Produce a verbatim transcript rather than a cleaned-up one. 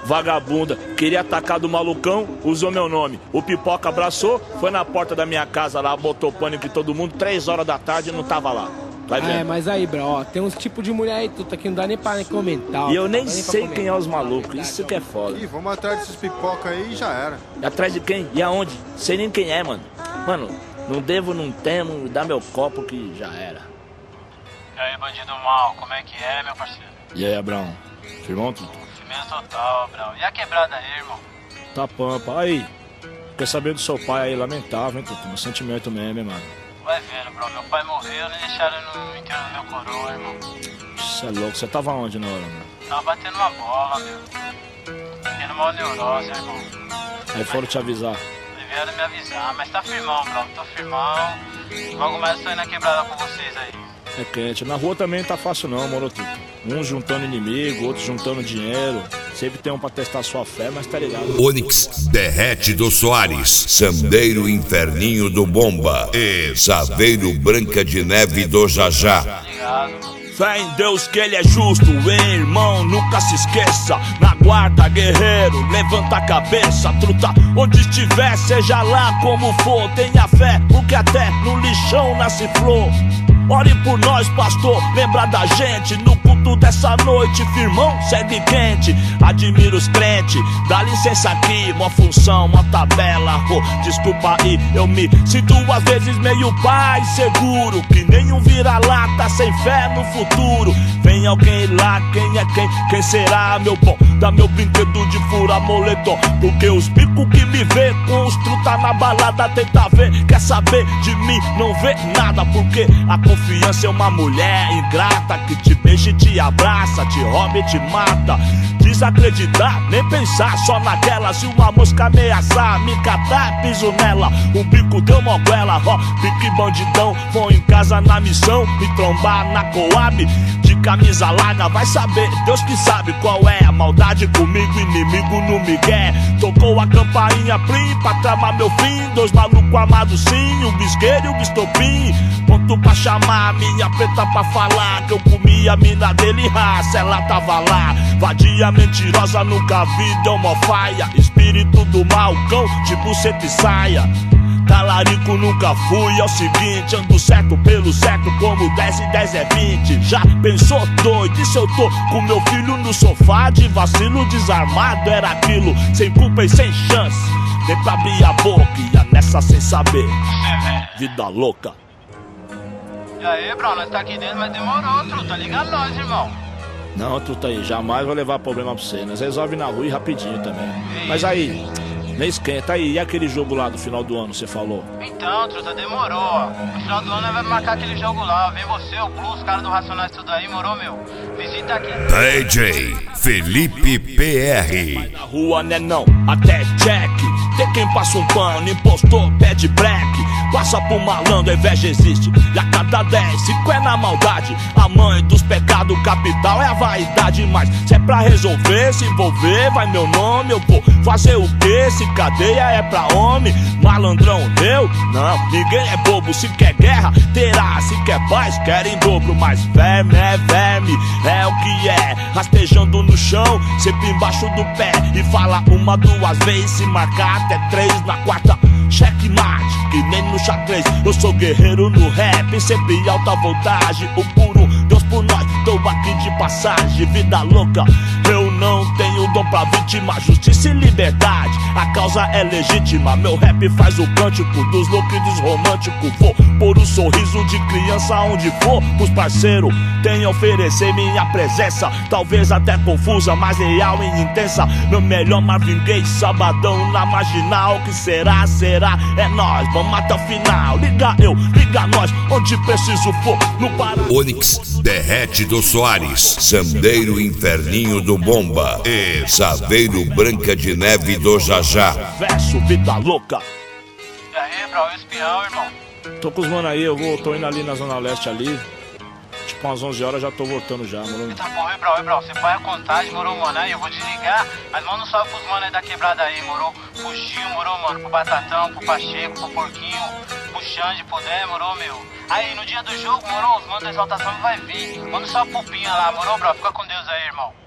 vagabunda. Queria atacar do malucão, usou meu nome. O Pipoca abraçou, foi na porta da minha casa lá, botou pânico em todo mundo, três horas da tarde e não tava lá. Vai vendo. É, mas aí, bro, ó, tem uns tipos de mulher aí, tudo que não dá nem pra nem comentar. E eu nem nem sei quem é os malucos, isso que é foda. Ih, vamos atrás desses pipoca aí e já era. E atrás de quem? E aonde? Sei nem quem é, mano. Mano, não devo, não temo, dá meu copo que já era. E aí, bandido mal, como é que é, meu parceiro? E aí, Abrão? Firmão, tudo? Firmeza total, Abrão. E a quebrada aí, irmão? Tá pampa. Aí, quer saber do seu pai aí, lamentável, hein, Tuto? Meu sentimento mesmo, hein, mano. Vai vendo, bro. Meu pai morreu, nem deixaram no enterro do meu coroa, irmão. Você é louco, você tava onde na hora, mano? Tava batendo uma bola, meu. Tendo uma neurose, irmão. Aí foram te avisar. Vieram me avisar, mas tá firmão, bro. Tô firmão. Logo mais eu tô indo na quebrada com vocês aí. É quente. Na rua também não tá fácil não, moro, Tuto. Uns juntando inimigo, outros juntando dinheiro. Sempre tem um pra testar sua fé, mas tá ligado. Onyx Derrete do Soares, Sandeiro Inferninho do Bomba e Saveiro Branca de Neve do Jajá. Tá ligado? Fé em Deus que ele é justo, hein, irmão, nunca se esqueça. Na guarda, guerreiro, levanta a cabeça, truta. Onde estiver, seja lá como for, tenha fé, porque até no lixão nasce flor. Ore por nós, pastor, lembra da gente. No culto dessa noite, firmão, segue quente. Admiro os crentes, dá licença aqui. Mó função, mó tabela, oh, desculpa aí. Eu me sinto às vezes meio pai seguro, que nenhum vira-lata sem fé no futuro. Vem alguém lá, quem é quem? Quem será, meu bom? Dá meu brinquedo de fura moletom, porque os bicos que me vê com os truta na balada tenta ver. Quer saber de mim, não vê nada, porque a confiança é uma mulher ingrata que te beija e te abraça, te rouba e te mata. Desacreditar, nem pensar só naquela. Se uma mosca ameaçar, me catar, piso nela. Um bico deu moguela, ó, pique bandidão. Vou em casa na missão, me trombar na Coab. De camisa larga, vai saber, Deus que sabe qual é a maldade comigo, inimigo no migué. Tocou a campainha plim pra tramar meu fim. Dois malucos armados sim, um bisqueiro e um bistopim. Ponto pra chamar a minha preta pra falar que eu comi a mina dele, raça, ela tava lá. Vadia mentirosa, nunca vi, deu mó faia. Espírito do mal, cão, de buceta e saia. Talarico nunca fui, é o seguinte, ando certo pelo certo, como dez e dez é vinte. Já pensou doido, e se eu tô com meu filho no sofá de vacilo desarmado? Era aquilo, sem culpa e sem chance, nem pra abrir a boca, ia nessa sem saber. Vida louca. E aí, bro, nós tá aqui dentro, mas demorou, truta. Liga nós, irmão. Não, truta aí, jamais vou levar problema pra você. Nós resolve na rua e rapidinho também. Mas aí, nem esquenta aí, e aquele jogo lá do final do ano, você falou? Então, truta, demorou, ó. No final do ano nós vamos marcar aquele jogo lá. Vem você, o Plus, os caras do Racionais, tudo aí, morou, meu? Visita aqui. D J Felipe P R. Na rua, né não, até Jack. Tem quem passa um pano, impostor, pede black. Passa pro malandro, a inveja existe. E a cada dez, cinco é na maldade. A mãe dos pecados capital é a vaidade. Mas se é pra resolver, se envolver, vai meu nome. Eu vou fazer o quê? Se cadeia é pra homem. Malandrão, eu? Não, ninguém é bobo. Se quer guerra, terá. Se quer paz, quer em dobro. Mas verme é verme, é o que é. Rastejando no chão, sempre embaixo do pé. E fala uma, duas vezes, se marcar até três. Na quarta, checkmate, que nem no xadrez. Eu sou guerreiro no rap, sempre alta voltagem. O puro Deus por nós, tô aqui de passagem. Vida louca, eu não tenho dom pra vítima. Justiça e liberdade, a causa é legítima. Meu rap faz o cântico dos loucos e dos românticos. Vou pôr um sorriso de criança onde for. Os parceiros têm a oferecer minha presença. Talvez até confusa, mas real e intensa. Meu melhor Marvin Gaye, sabadão na marginal. Que será, será, é nós, vamos até o final. Liga eu, liga nós, onde preciso for, no Pará. Onyx Derrete do Soares, Sandeiro Inferninho do Bomba e Saveiro Branca de Neve do Jajá. Verso, vida louca. E aí, bro, e o espião, irmão? Tô com os mano aí, eu vou, tô indo ali na Zona Leste ali. Tipo umas onze horas já tô voltando já, mano. Tá bom, e bro, e bro, você põe a contagem, morou, mano? Aí eu vou desligar, mas manda um salve pros mano aí da quebrada aí, morou? Pro Gil, morou, mano? Pro Batatão, pro Pacheco, pro Porquinho, pro Xande, puder, morou, meu? Aí no dia do jogo, morou, os manos da exaltação vai vir. Manda só pro Pinha lá, morou, bro? Fica com Deus aí, irmão.